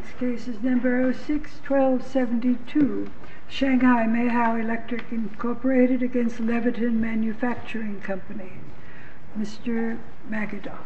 Next case is number 06-1272, Shanghai Mayhow Electric Incorporated against Leviton Manufacturing Company. Mr. McAdoo.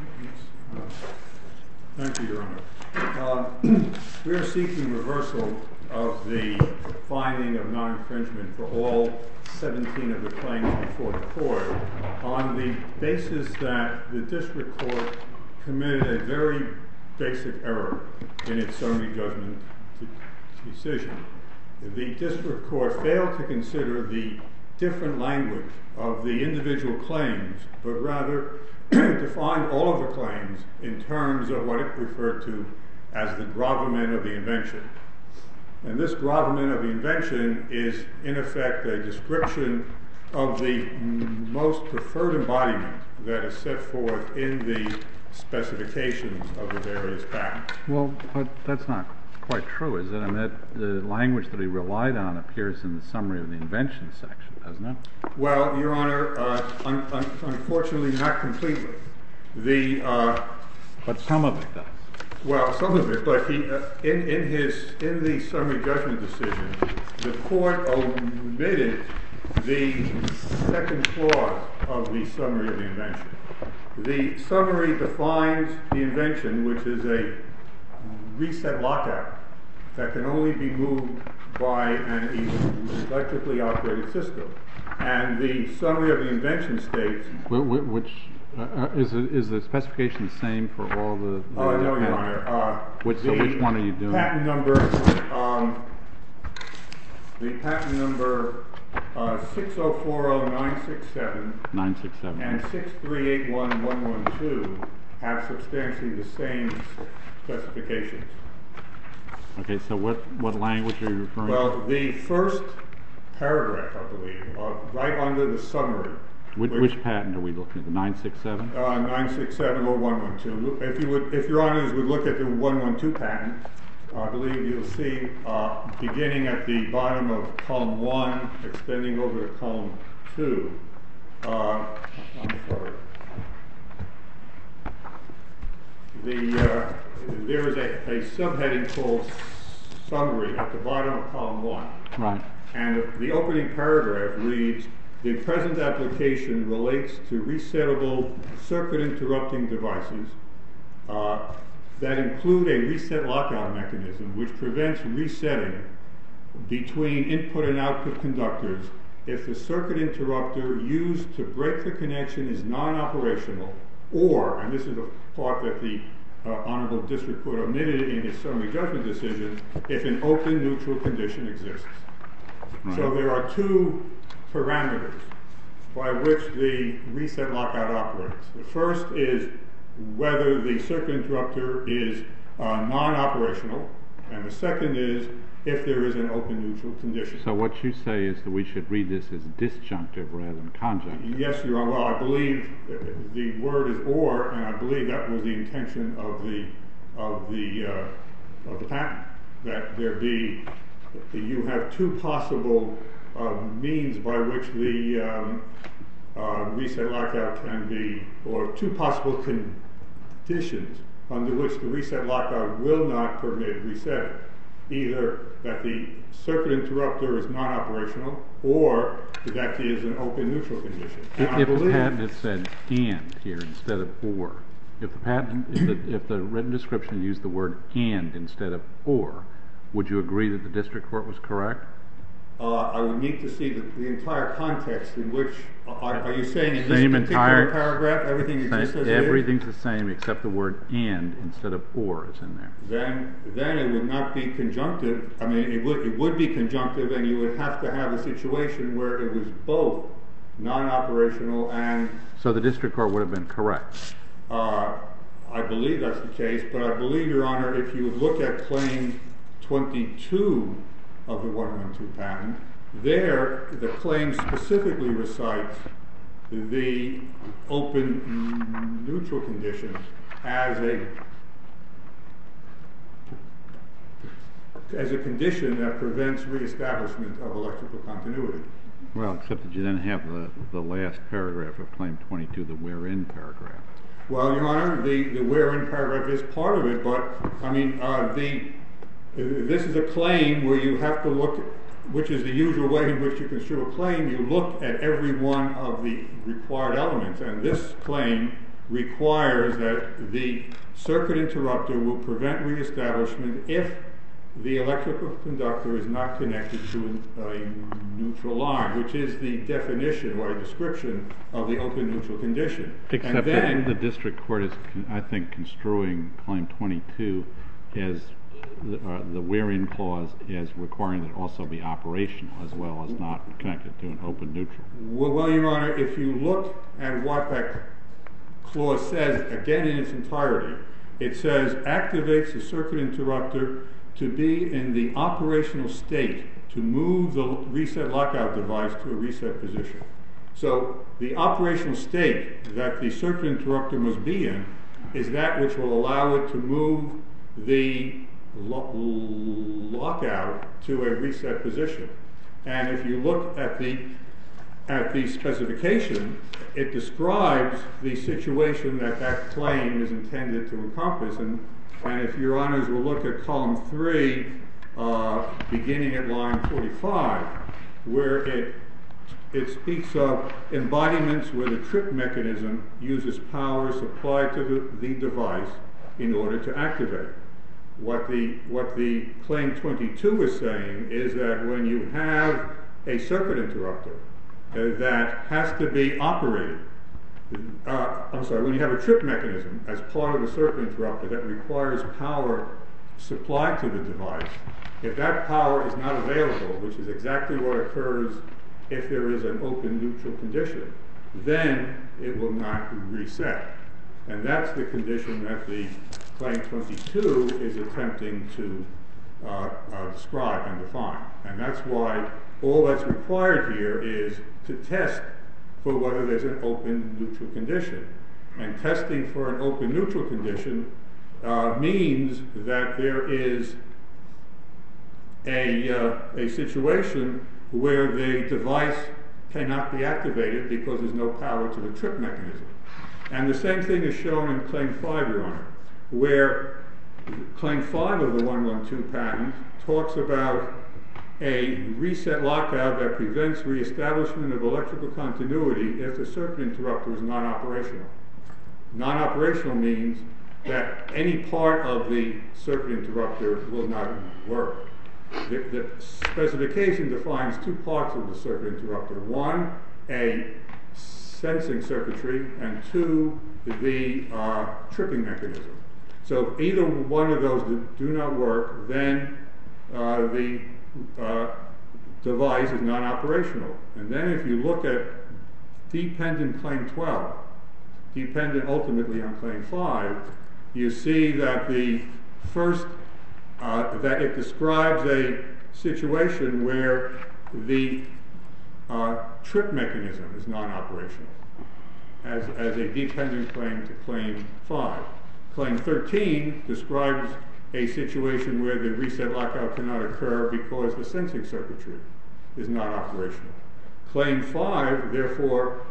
Thank you, Your Honor. We are seeking reversal of the finding of non-infringement for all 17 of the claims before the court on the basis that the district court committed a very basic error in its summary judgment decision. The district court failed to consider the different language of the individual claims, but rather defined all of the claims in terms of what it referred to as the gravamen of the invention. And this gravamen of the invention is, in effect, a description of the most preferred embodiment that is set forth in the specifications of the various patents. Well, but that's not quite true, is it? I mean, the language that he relied on appears in the summary of the invention section, doesn't it? Well, Your Honor, unfortunately not completely. But some of it does. Well, some of it, but in the summary judgment decision, the court omitted the second clause of the summary of the invention. The summary defines the invention, which is a reset lockout that can only be moved by an electrically operated system. And the summary of the invention states... Which is the specification the same for all the no, Your Honor. So which one are you doing? Patent number 6040967 and 6381112 have substantially the same specifications. Okay, so what language are you referring to? Well, the first paragraph, I believe, right under the summary. Which patent are we looking at? The 967? 967 or 112. If Your Honors would look at the 112 patent, I believe you'll see, beginning at the bottom of column 1, extending over to column 2. I'm sorry. There is a subheading called summary at the bottom of column 1. Right. And the opening paragraph reads, the present application relates to resettable circuit interrupting devices that include a reset lockout mechanism which prevents resetting between input and output conductors if the circuit interrupter used to break the connection is non-operational, or, and this is the part that the Honorable District Court omitted in its summary judgment decision, if an open neutral condition exists. Right. So there are two parameters by which the reset lockout operates. The first is whether the circuit interrupter is non-operational, and the second is if there is an open neutral condition. So what you say is that we should read this as disjunctive rather than conjunctive. Yes, Your Honor. Well, I believe the word is or, and I believe that was the intention of the patent, that you have two possible means by which the reset lockout can be, or two possible conditions under which the reset lockout will not permit resetting. Either that the circuit interrupter is non-operational, or that it is an open neutral condition. If the patent had said and here instead of or, if the written description used the word and instead of or, would you agree that the district court was correct? I would need to see the entire context in which, are you saying in this particular paragraph everything exists as it is? Everything's the same except the word and instead of or is in there. Then it would not be conjunctive. I mean, it would be conjunctive, and you would have to have a situation where it was both non-operational and... So the district court would have been correct? I believe that's the case, but I believe, Your Honor, if you would look at claim 22 of the 112 patent, there the claim specifically recites the open neutral condition as a condition that prevents reestablishment of electrical continuity. Well, except that you then have the last paragraph of claim 22, the wherein paragraph. Well, Your Honor, the wherein paragraph is part of it, but I mean This is a claim where you have to look, which is the usual way in which you construe a claim. You look at every one of the required elements, and this claim requires that the circuit interrupter will prevent reestablishment if the electrical conductor is not connected to a neutral line, which is the definition or a description of the open neutral condition. Except that the district court is, I think, construing Claim 22 as the wherein clause as requiring that it also be operational as well as not connected to an open neutral. Well, Your Honor, if you look at what that clause says, again in its entirety, it says activates the circuit interrupter to be in the operational state to move the reset lockout device to a reset position. So the operational state that the circuit interrupter must be in is that which will allow it to move the lockout to a reset position. And if you look at the specification, it describes the situation that claim is intended to encompass. And if Your Honors will look at column 3, beginning at line 45, where it speaks of embodiments where the trip mechanism uses power supplied to the device in order to activate. What the Claim 22 is saying is that when you have a circuit interrupter that has to be operated, when you have a trip mechanism as part of the circuit interrupter that requires power supplied to the device, if that power is not available, which is exactly what occurs if there is an open neutral condition, then it will not reset. And that's the condition that the Claim 22 is attempting to describe and define. And that's why all that's required here is to test for whether there's an open neutral condition. And testing for an open neutral condition means that there is a situation where the device cannot be activated because there's no power to the trip mechanism. And the same thing is shown in Claim 5, Your Honor, where Claim 5 of the 112 patent talks about a reset lockout that prevents reestablishment of electrical continuity if the circuit interrupter is non-operational. Non-operational means that any part of the circuit interrupter will not work. The specification defines two parts of the circuit interrupter. One, a sensing circuitry, and two, the tripping mechanism. So if either one of those do not work, then the device is non-operational. And then if you look at dependent Claim 12, dependent ultimately on Claim 5, you see that the first, that it describes a situation where the trip mechanism is non-operational as a dependent claim to Claim 5. Claim 13 describes a situation where the reset lockout cannot occur because the sensing circuitry is not operational. Claim 5, therefore,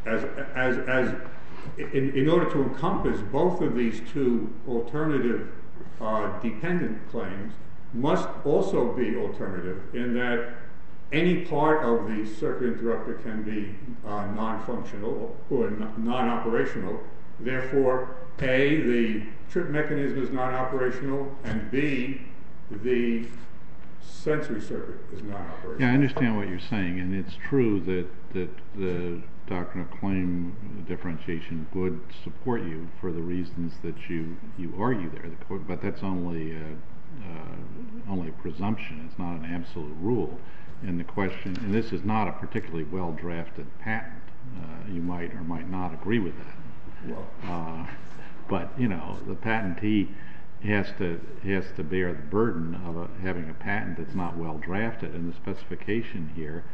in order to encompass both of these two alternative dependent claims, must also be alternative in that any part of the circuit interrupter can be non-functional or non-operational. Therefore, A, the trip mechanism is non-operational, and B, the sensory circuit is non-operational. Yeah, I understand what you're saying, and it's true that the doctrine of claim differentiation would support you for the reasons that you argue there, but that's only a presumption. It's not an absolute rule. And the question, and this is not a particularly well-drafted patent. You might or might not agree with that. But you know, the patentee has to bear the burden of having a patent that's not well drafted, and the specification here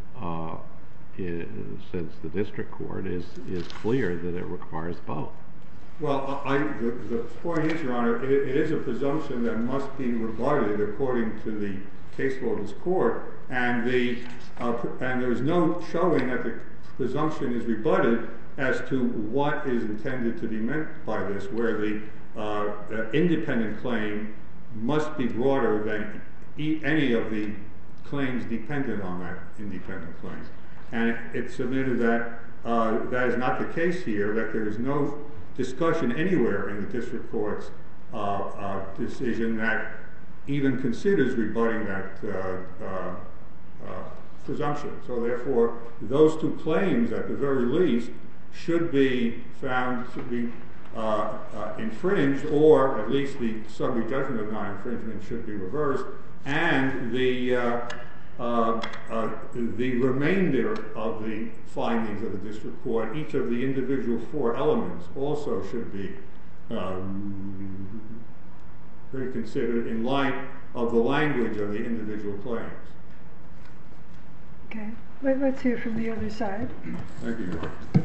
says the district court is clear that it requires both. Well, the point is, Your Honor, it is a presumption that must be rebutted according to the case law of this court, and there's no showing that the presumption is rebutted as to what is intended to be meant by this, where the independent claim must be broader than any of the claims dependent on that independent claim. And it's submitted that that is not the case here, that there is no discussion anywhere in the district court's decision that even considers rebutting that presumption. So therefore, those two claims, at the very least, should be found to be infringed, or at least the summary judgment of non-infringement should be reversed, and the remainder of the findings of the district court, each of the individual four elements, also should be reconsidered in light of the language of the individual claims. Okay, let's hear from the other side. Thank you.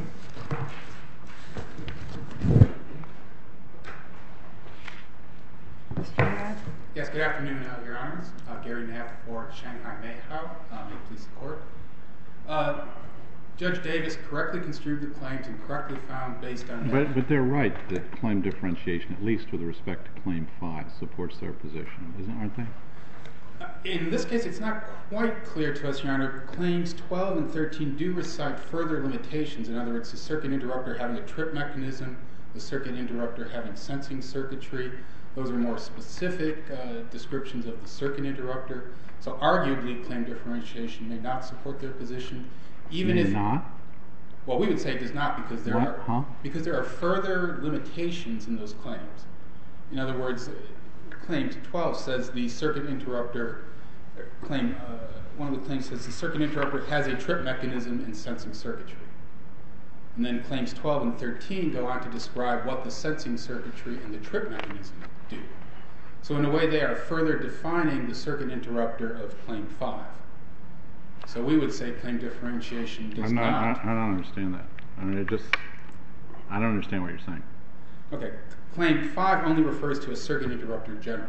Mr. Knapp. Yes, good afternoon, Your Honors. Gary Knapp for Shanghai Mayhow. May it please the Court. Judge Davis correctly construed the claims and correctly found, based on that. But they're right that claim differentiation, at least with respect to Claim 5, supports their position, aren't they? In this case, it's not quite clear to us, Your Honor. Claims 12 and 13 do recite further limitations. In other words, the circuit interrupter having a trip mechanism, the circuit interrupter having sensing circuitry. Those are more specific descriptions of the circuit interrupter. So arguably, claim differentiation may not support their position. Even if not? Well, we would say it does not, because there are further limitations in those claims. In other words, Claim 12 says the circuit interrupter, one of the claims says the circuit interrupter has a trip mechanism and sensing circuitry. And then Claims 12 and 13 go on to describe what the sensing circuitry and the trip mechanism do. So in a way, they are further defining the circuit interrupter of Claim 5. So we would say claim differentiation does not. I don't understand that. I don't understand what you're saying. Okay. Claim 5 only refers to a circuit interrupter generally.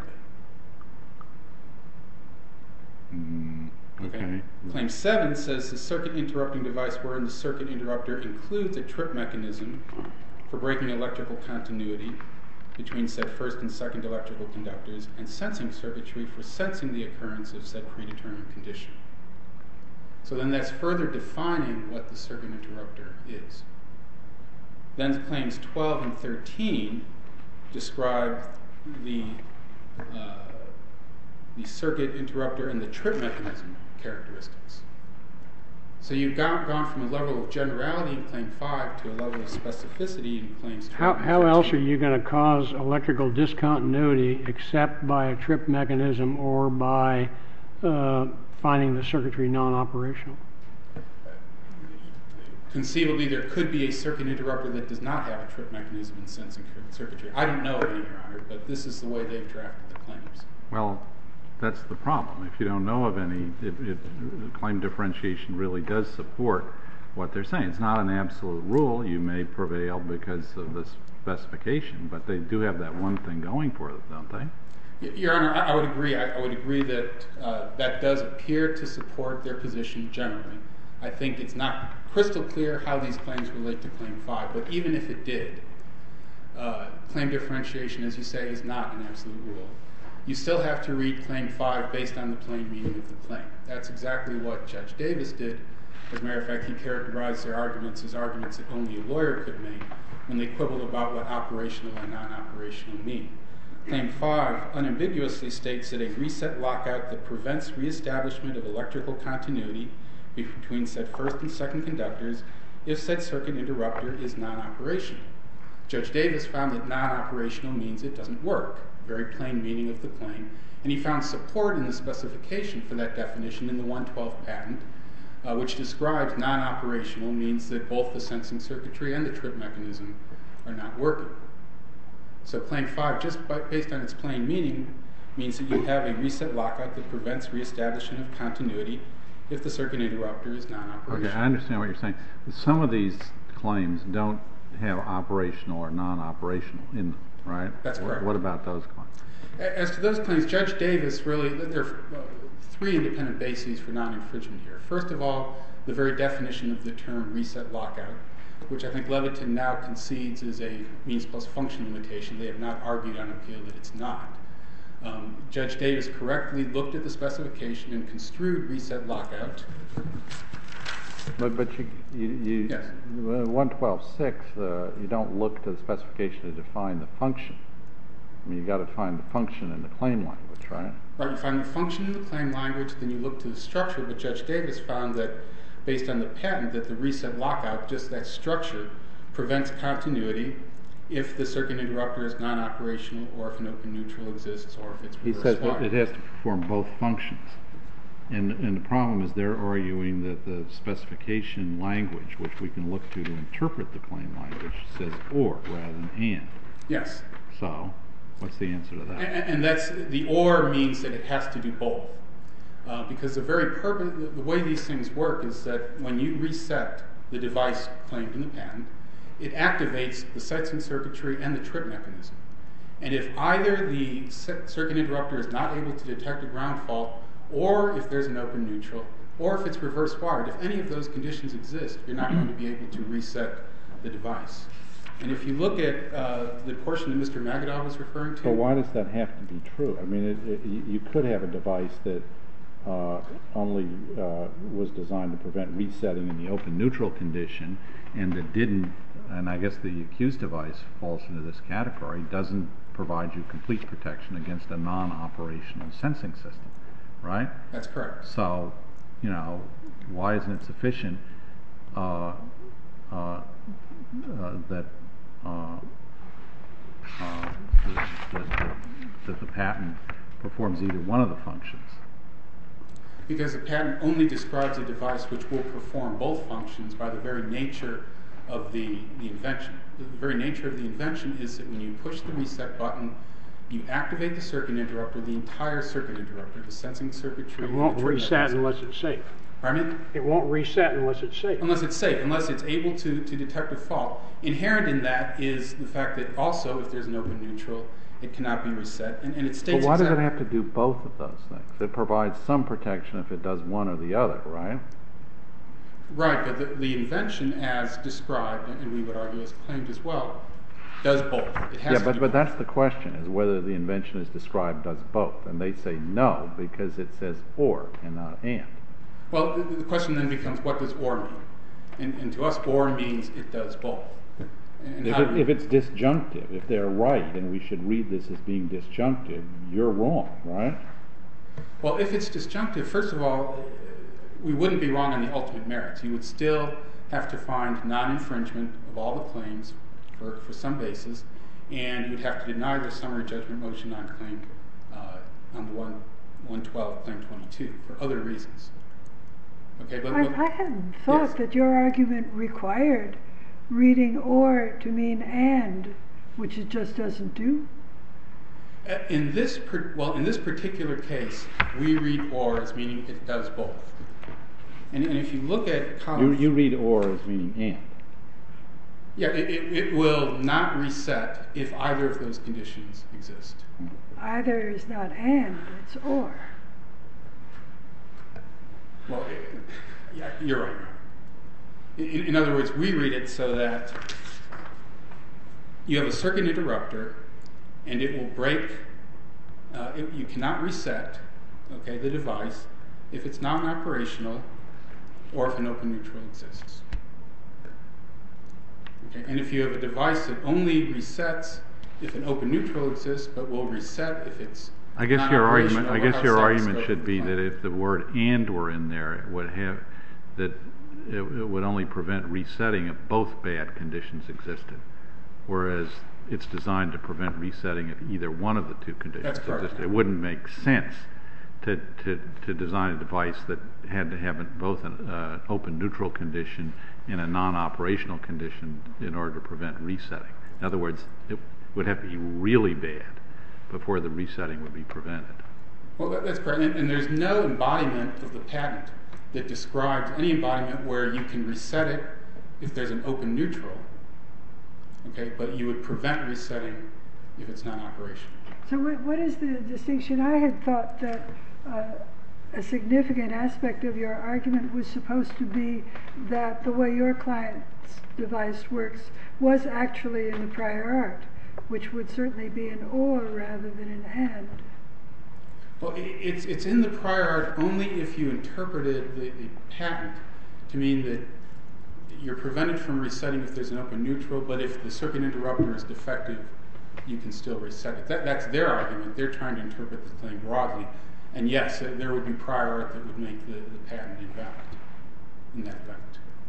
Okay. Claim 7 says the circuit interrupting device wherein the circuit interrupter includes a trip mechanism for breaking electrical continuity between said first and second electrical conductors, and sensing circuitry for sensing the occurrence of said predetermined condition. So then that's further defining what the circuit interrupter is. Then Claims 12 and 13 describe the circuit interrupter and the trip mechanism characteristics. So you've gone from a level of generality in Claim 5 to a level of specificity in Claims 12 and 13. How else are you going to cause electrical discontinuity except by a trip mechanism or by finding the circuitry non-operational? Conceivably, there could be a circuit interrupter that does not have a trip mechanism and sensing circuitry. I don't know of any, Your Honor, but this is the way they've drafted the claims. Well, that's the problem. If you don't know of any, claim differentiation really does support what they're saying. It's not an absolute rule. You may prevail because of the specification, but they do have that one thing going for them, don't they? Your Honor, I would agree. I would agree that that does appear to support their position generally. I think it's not crystal clear how these claims relate to Claim 5, but even if it did, claim differentiation, as you say, is not an absolute rule. You still have to read Claim 5 based on the plain meaning of the claim. That's exactly what Judge Davis did. As a matter of fact, he characterized their arguments as arguments that only a lawyer could make when they quibbled about what operational and non-operational mean. Claim 5 unambiguously states that a reset lockout that prevents reestablishment of electrical continuity between said first and second conductors if said circuit interrupter is non-operational. Judge Davis found that non-operational means it doesn't work, very plain meaning of the claim, and he found support in the specification for that definition in the 112 patent, which describes non-operational means that both the sensing circuitry and the trip mechanism are not working. So Claim 5, just based on its plain meaning, means that you have a reset lockout that prevents reestablishment of continuity if the circuit interrupter is non-operational. Okay, I understand what you're saying. Some of these claims don't have operational or non-operational in them, right? That's correct. What about those claims? As to those claims, Judge Davis there are three independent bases for non-infringement here. First of all, the very definition of the term reset lockout, which I think Leviton now concedes is a means plus function limitation. They have not argued on appeal that it's not. Judge Davis correctly looked at the specification and construed reset lockout. But you Yes. 112.6, you don't look to the specification to define the function. I mean, you got to find the function in the claim language, right? Right, you find the function in the claim language, then you look to the structure, but Judge Davis found that, based on the patent, that the reset lockout, just that structure, prevents continuity if the circuit interrupter is non-operational or if an open neutral exists or if it's He reverse says that wired. it has to perform both functions. And the problem is they're arguing that the specification language, which we can look to interpret the claim language, says or rather than and. Yes. So, what's the answer to that? And that's, the or means that it has to do both. Because the way these things work is that when you reset the device claimed in the patent, it activates the sensing circuitry and the trip mechanism. And if either the circuit interrupter is not able to detect a ground fault, or if there's an open neutral, or if it's reverse wired, if any of those conditions exist, you're not going to be able to reset the device. And if you look at the portion that Mr. Magadov was referring to... But why does that have to be true? I mean, you could have a device that only was designed to prevent resetting in the open neutral condition, and that didn't, and I guess the accused device falls into this category, doesn't provide you complete protection against a non-operational sensing system, right? That's correct. So, why isn't it sufficient that the patent performs either one of the functions? Because the patent only describes a device which will perform both functions by the very nature of the invention. The very nature of the invention is that when you push the reset button, you activate the circuit interrupter, the entire circuit interrupter, the sensing circuitry. It won't reset unless it's safe. Pardon me? It won't reset unless it's safe. Unless it's safe, unless it's able to detect a fault. Inherent in that is the fact that also, if there's an open neutral, it cannot be reset. And it states But why does it have to do both of those things? It provides some protection if it does one or the other, right? Right, but the invention as described, and we would argue as claimed as well, does both. It has to do but that's the question, is whether the invention as described does both. And they say no, because it says or and not and. Well, the question then becomes, what does or mean? And to us, or means it does both. And If it's disjunctive, if they're right, and we should read this as being disjunctive, you're wrong, right? Well, if it's disjunctive, first of all, we wouldn't be wrong on the ultimate merits. You would still have to find non-infringement of all the claims for some basis, and you would have to deny the summary judgment motion on claim on the 112 claim 22 for other reasons. Okay, but I hadn't thought yes. that your argument required reading or to mean and, which it just doesn't do. In this particular case, we read or as meaning it does both. And if you look at column... You read or as meaning and. Yeah, it will not reset if either of those conditions exist. Either is not and, it's or. Well, yeah, you're right. In other words, we read it so that you have a circuit interrupter, and it will break. You cannot reset, okay, the device if it's non-operational or if an open neutral exists. Okay, and if you have a device that only resets if an open neutral exists, but will reset if it's I guess your argument non-operational, should be that if the word and were in there, it would only prevent resetting if both bad conditions existed, whereas it's designed to prevent resetting if either one of the two conditions existed. It wouldn't make sense to design a device that had to have both an open neutral condition and a non-operational condition in order to prevent resetting. In other words, it would have to be really bad before the resetting would be prevented. Well, that's correct. And there's no embodiment of the patent that describes any embodiment where you can reset it if there's an open neutral, okay, but you would prevent resetting if it's non-operational. So what is the distinction? I had thought that a significant aspect of your argument was supposed to be that the way your client's device works was actually in the prior art, which would certainly be an or rather than an and. Well, it's in the prior art only if you interpreted the patent to mean that you're prevented from resetting if there's an open neutral, but if the circuit interrupter is defective, you can still reset it. That's their argument. They're trying to interpret the claim broadly. And yes, there would be prior art that would make the patent invalid in that event.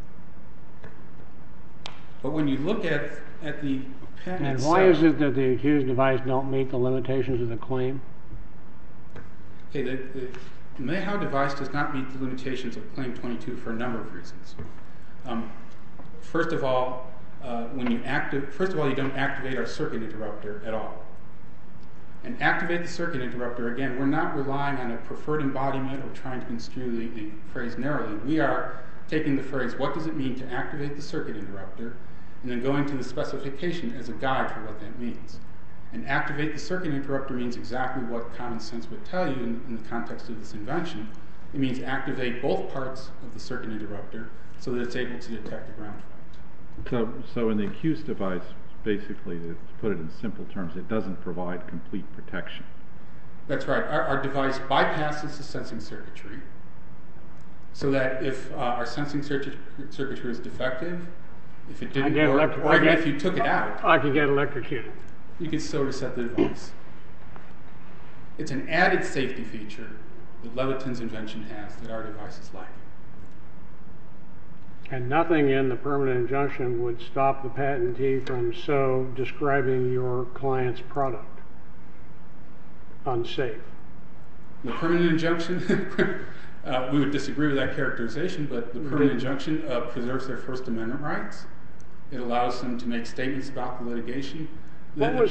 But when you look at the patent And itself, why is it that the accused device don't meet the limitations of the claim? okay, the Mayhow device does not meet the limitations of Claim 22 for a number of reasons. First of all, you don't activate our circuit interrupter at all. And activate the circuit interrupter, again, we're not relying on a preferred embodiment or trying to construe the phrase narrowly. We are taking the phrase, what does it mean to activate the circuit interrupter, and then going to the specification as a guide for what that means. And activate the circuit interrupter means exactly what common sense would tell you in the context of this invention. It means activate both parts of the circuit interrupter so that it's able to detect a ground fault. So in the accused device, basically, to put it in simple terms, it doesn't provide complete protection. That's right. Our device bypasses the sensing circuitry so that if our sensing circuitry is defective, if it didn't work, or even if you took it out, I could get electrocuted. You can still reset the device. It's an added safety feature that Leviton's invention has that our device is lacking. And nothing in the permanent injunction would stop the patentee from so describing your client's product unsafe. The permanent injunction, we would disagree with that characterization, but the permanent injunction preserves their First Amendment rights. It allows them to make statements about the litigation. What was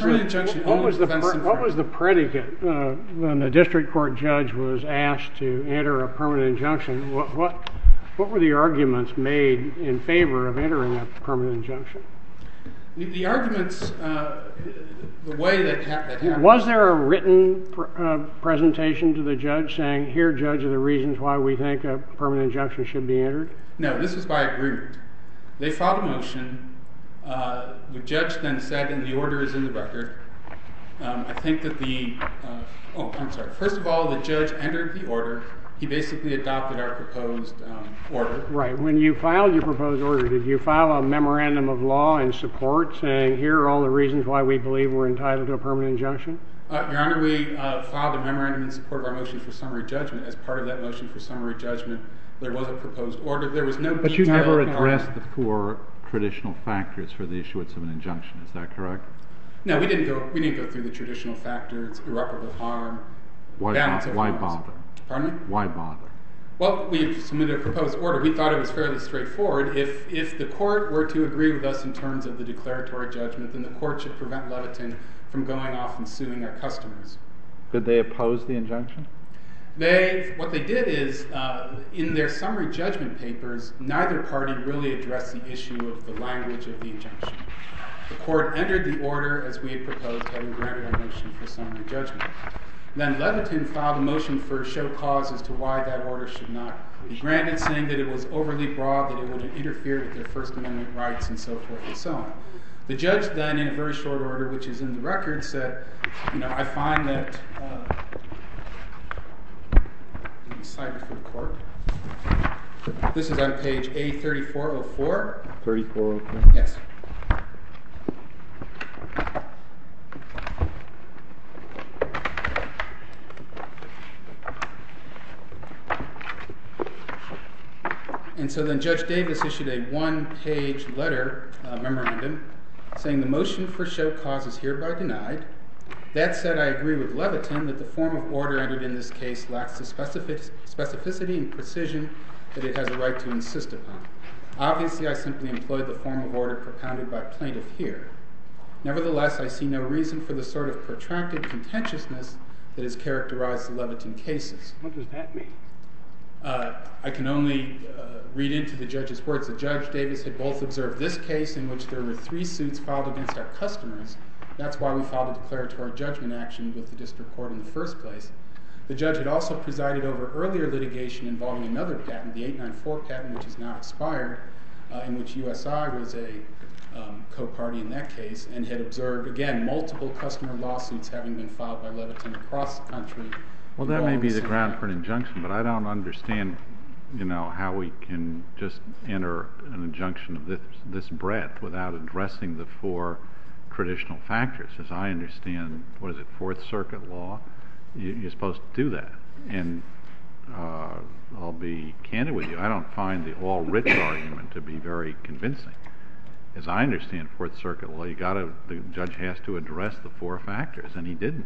the predicate when the district court judge was asked to enter a permanent injunction? What were the arguments made in favor of entering a permanent injunction? The arguments, the way that happened. Was there a written presentation to the judge saying, here, judge, are the reasons why we think a permanent injunction should be entered? No, this was by agreement. They filed a motion. The judge then said, and the order is in the record, I think that first of all, the judge entered the order. He basically adopted our proposed order. Right. When you filed your proposed order, did you file a memorandum of law in support saying, here are all the reasons why we believe we're entitled to a permanent injunction? Your Honor, we filed a memorandum in support of our motion for summary judgment. As part of that motion for summary judgment, there was a proposed order. There was no detail. But you never addressed the four traditional factors for the issuance of an injunction. Is that correct? No, we didn't go through the traditional factors, irreparable harm, balance of harms. Pardon me? Why bother? Well, we submitted a proposed order. We thought it was fairly straightforward. If the court were to agree with us in terms of the declaratory judgment, then the court should prevent Leviton from going off and suing our customers. Did they oppose the injunction? What they did is, in their summary judgment papers, neither party really addressed the issue of the language of the injunction. The court entered the order as we had proposed, having granted our motion for summary judgment. Then Leviton filed a motion for show cause as to why that order should not be granted, saying that it was overly broad, that it would interfere with their First Amendment rights, and so forth and so on. The judge then, in a very short order, which is in the record, said, I find that... let me cite it for the court. This is on page A3404. 3404? Yes. And so then Judge Davis issued a one-page letter, memorandum, saying the motion for show cause is hereby denied. That said, I agree with Leviton that the form of order entered in this case lacks the specificity and precision that it has a right to insist upon. Obviously, I simply employed the form of order propounded by plaintiff here. Nevertheless, I see no reason for the sort of protracted contentiousness that has characterized the Leviton cases. What does that mean? I can only read into the judge's words that Judge Davis had both observed this case in which there were 3 suits filed against our customers. That's why we filed a declaratory judgment action with the district court in the first place. The judge had also presided over earlier litigation involving another patent, the 894 patent, which is now expired, in which USI was a co-party in that case, and had observed, again, multiple customer lawsuits having been filed by Leviton across the country Well, that may be the ground for an injunction, but I don't understand, how we can just enter an injunction of this breadth without addressing the four traditional factors. As I understand, Fourth Circuit law? You're supposed to do that. And I'll be candid with you, I don't find the all writs argument to be very convincing. As I understand Fourth Circuit law, the judge has to address the four factors, and he didn't.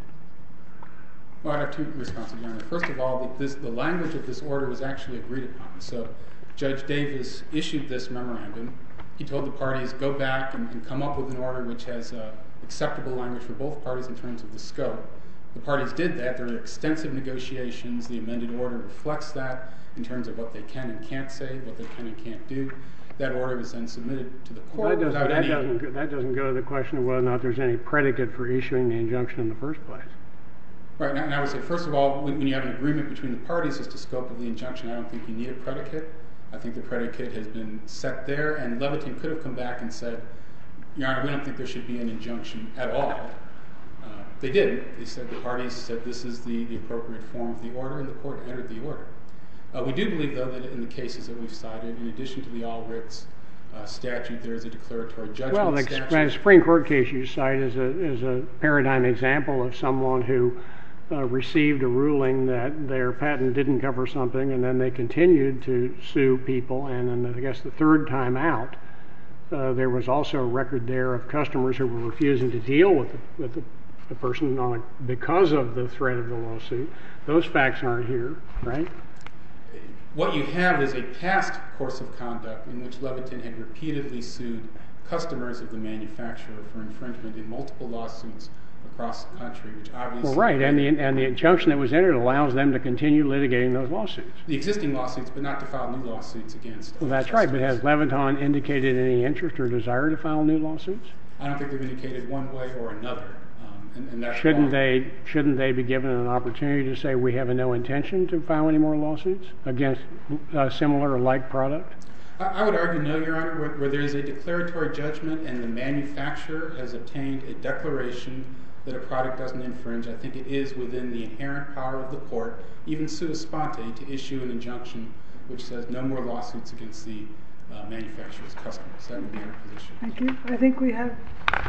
Well, I have two responses, Your Honor. First of all, the language of this order was actually agreed upon. So Judge Davis issued this memorandum. He told the parties, go back and come up with an order which has acceptable language for both parties in terms of the scope. The parties did that. There were extensive negotiations. The amended order reflects that in terms of what they can and can't say, what they can and can't do. That order was then submitted to the court without any... That doesn't go to the question of whether or not there's any predicate for issuing the injunction in the first place. Right, and I would say, first of all, when you have an agreement between the parties as to scope of the injunction, I don't think you need a predicate. I think the predicate has been set there, and Levitin could have come back and said, Your Honor, we don't think there should be an injunction at all. They didn't. They said, the parties said this is the appropriate form of the order, and the court entered the order. We do believe, though, that in the cases that we've cited, in addition to the all writs statute, there is a declaratory judgment statute. Well, the Supreme Court case you cite is a paradigm example of someone who received a ruling that their patent didn't cover something, and then they continued to sue people, and then I guess the third time out, there was also a record there of customers who were refusing to deal with the person because of the threat of the lawsuit. Those facts aren't here, right? What you have is a past course of conduct in which Levitin had repeatedly sued customers of the manufacturer for infringement in multiple lawsuits across the country, which obviously... Well, right, and the injunction that was entered allows them to continue litigating those lawsuits. The existing lawsuits, but not to file new lawsuits against... Well, that's right, but has Levitin indicated any interest or desire to file new lawsuits? I don't think they've indicated one way or another. And that's shouldn't they be given an opportunity to say we have no intention to file any more lawsuits against a similar or like product? I would argue no, Your Honor, where there is a declaratory judgment and the manufacturer has obtained a declaration that a product doesn't infringe. I think it is within the inherent power of the court, even sua sponte, to issue an injunction which says no more lawsuits against the manufacturer's customers. That would be our position. Thank you. I think we have...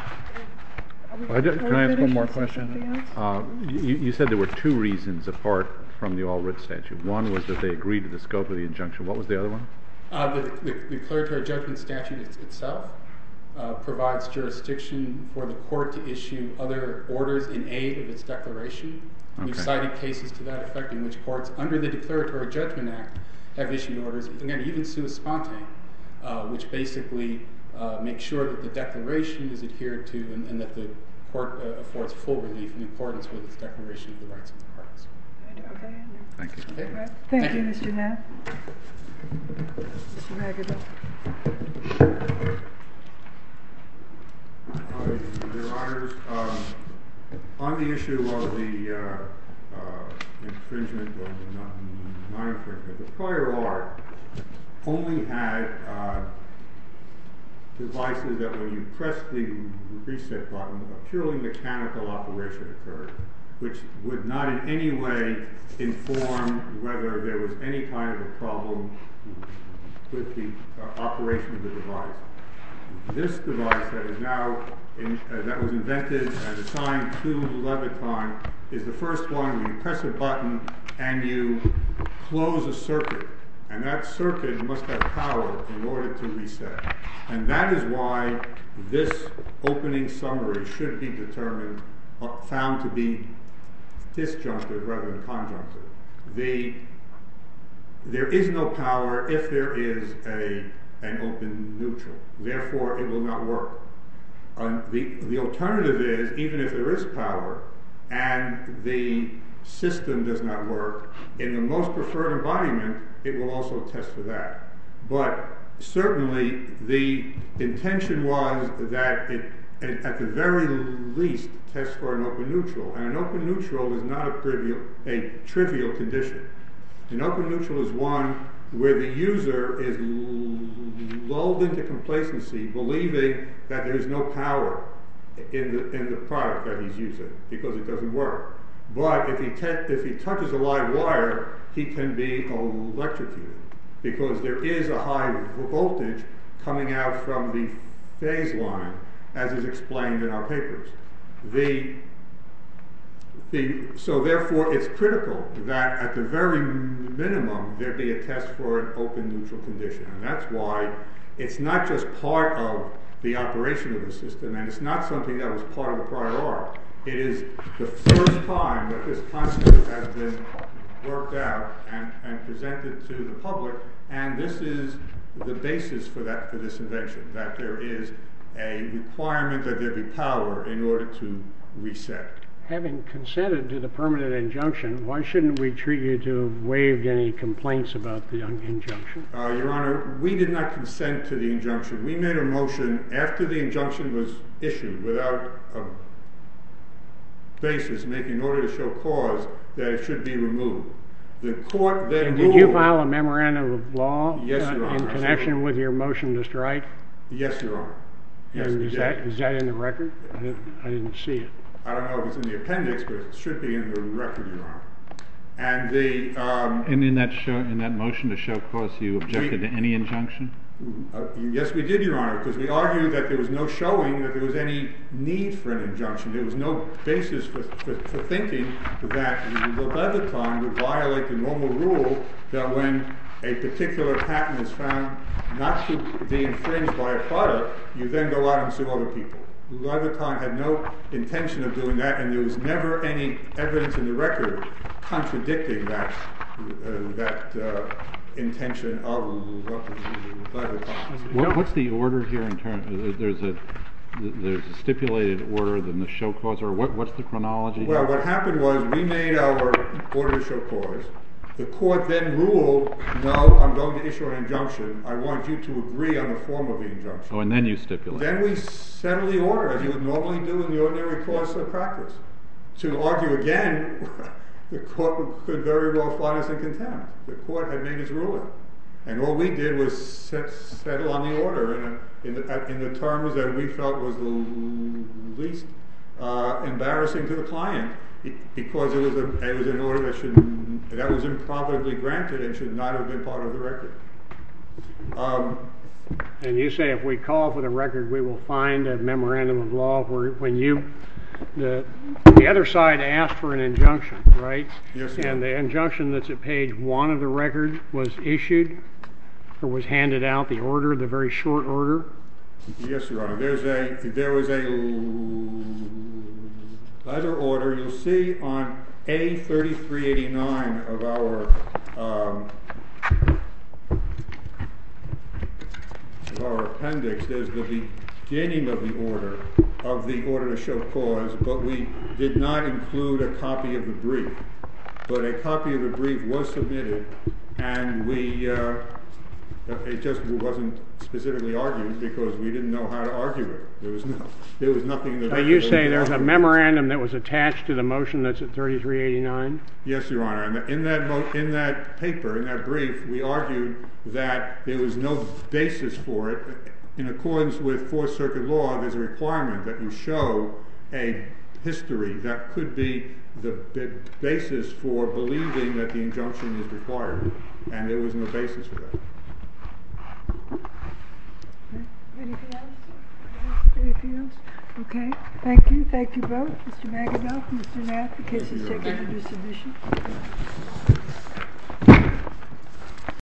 Can I ask one more question? You said there were two reasons apart from the all writ statute. One was that they agreed to the scope of the injunction. What was the other one? The declaratory judgment statute itself provides jurisdiction for the court to issue other orders in aid of its declaration. Okay. We've cited cases to that effect in which courts, under the Declaratory Judgment Act, have issued orders, again, even sua sponte, which basically make sure that the declaration is adhered to and that the court affords full relief in accordance with its declaration of the rights of the parties. Okay. Thank you. Okay. Right. Thank you, Mr. Knapp. Mr. Magadol. Your Honors, on the issue of the infringement or non-infringement, the prior art only had devices that when you press the reset button, a purely mechanical operation occurred, which would not in any way inform whether there was any kind of a problem with the operation of the device. This device that is now that was invented and assigned to Levitin is the first one where you press a button and you close a circuit, and that circuit must have power in order to reset. And that is why this opening summary should be determined, found to be disjunctive rather than conjunctive. There is no power if there is an open neutral. Therefore, it will not work. The alternative is, even if there is power and the system does not work, in the most preferred embodiment, it will also test for that. But certainly, the intention was that it, at the very least, test for an open neutral. And an open neutral is not a trivial condition. An open neutral is one where the user is lulled into complacency, believing that there is no power in the product that he's using because it doesn't work. But if he touches a live wire, he can be electrocuted because there is a high voltage coming out from the phase line, as is explained in our papers. So therefore, it's critical that at the very minimum there be a test for an open neutral condition, and that's why it's not just part of the operation of the system, and it's not something that was part of the prior art. It is the first time that this concept has been worked out and presented to the public, and this is the basis for this invention, that there is a requirement that there be power in order to reset. Having consented to the permanent injunction, why shouldn't we treat you to have waived any complaints about the injunction? Your Honor, we did not consent to the injunction. We made a motion after the injunction was issued without a basis, making an order to show cause that it should be removed. The court then ruled... Did you file a memorandum of law Yes, Your Honor, in connection with your motion to strike? Yes, Your Honor. Yes, and we did. Is that in the record? I didn't see it. I don't know if it's in the appendix, but it should be in the record, Your Honor. And in that motion to show cause, you objected to any injunction? Yes, we did, Your Honor, because we argued that there was no showing that there was any need for an injunction. There was no basis for thinking that the Leviton would violate the normal rule that when a particular patent is found not to be infringed by a product, you then go out and sue other people. Leviton had no intention of doing that, and there was never any evidence in the record contradicting that intention of Leviton. What's the order here in terms? There's a stipulated order, then the show cause, or what's the chronology? Well, what happened was we made our order to show cause. The court then ruled, no, I'm going to issue an injunction. I want you to agree on the form of the injunction. Oh, and then you stipulate. Then we settle the order, as you would normally do in the ordinary course of practice. To argue again, the court could very well find us in contempt. The court had made its ruling. And all we did was settle on the order in the terms that we felt was the least embarrassing to the client, because it was an order that was improperly granted and should not have been part of the record. And you say if we call for the record, we will find a memorandum of law where when the other side asked for an injunction, right? Yes, sir. And the injunction that's at page 1 of the record was issued or was handed out, the order, the very short order? Yes, Your Honor. There was a letter order. You'll see on A3389 of our appendix, there's the beginning of the order to show cause, but we did not include a copy of the brief. But a copy of the brief was submitted, and it just wasn't specifically argued because we didn't know how to argue it. There was nothing in the record. So you say there's a memorandum that was attached to the motion that's at 3389? Yes, Your Honor. And in that paper, in that brief, we argued that there was no basis for it. In accordance with Fourth Circuit law, there's a requirement that you show a history that could be the basis for believing that the injunction is required. And there was no basis for that. Anything else? Anything else? Okay. Thank you. Thank you both. Mr. Magadoff, Mr. Knapp, the case is taken into submission.